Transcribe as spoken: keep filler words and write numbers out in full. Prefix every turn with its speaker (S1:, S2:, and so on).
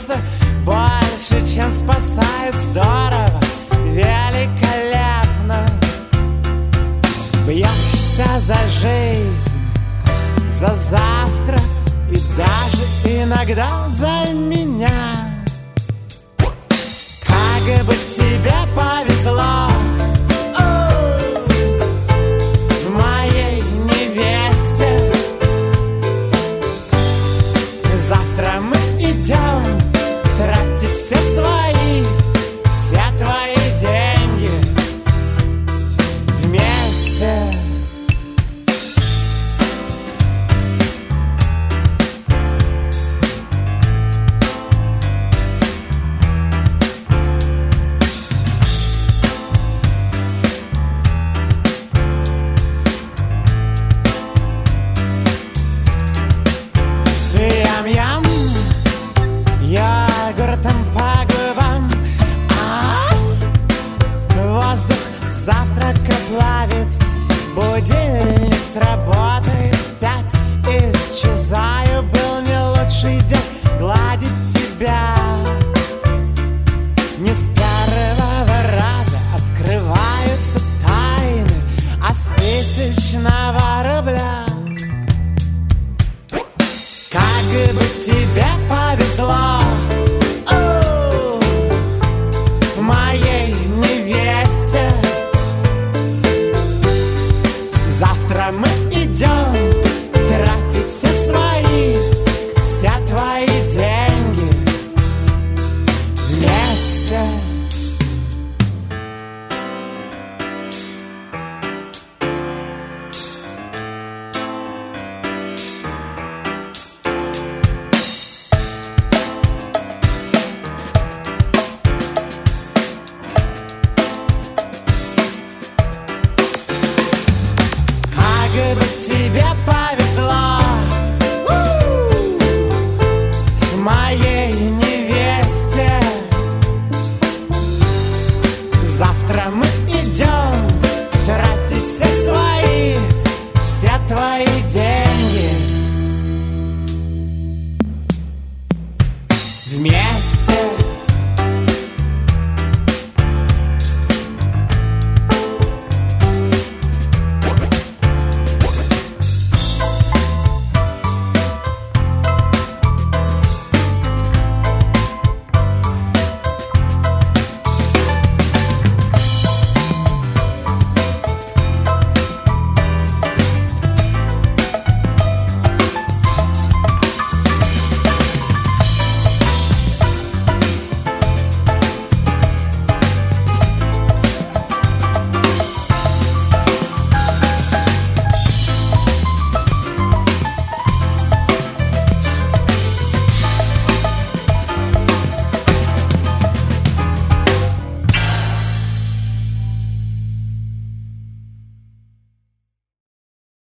S1: спасаются больше, чем спасают. Здорово, великолепно. Бьешься за жизнь, за завтра и даже иногда за меня. Как бы тебе повезло, моей невесте. Завтра мы идем тратить все свои, все твои деньги вместе. Йогуртом по губам, а воздух завтрака плавит. Будильник сработает в пять. Исчезаю, был не лучший день гладить тебя. Не с первого раза открываются тайны, а с тысячного рубля. Как бы тебе повезло, о, моей невесте. Завтра мы идем тратить все свои, все твои деньги вместе. Как бы тебе повезло, моей невесте. Завтра мы идем тратить все свои, все твои деньги вместе.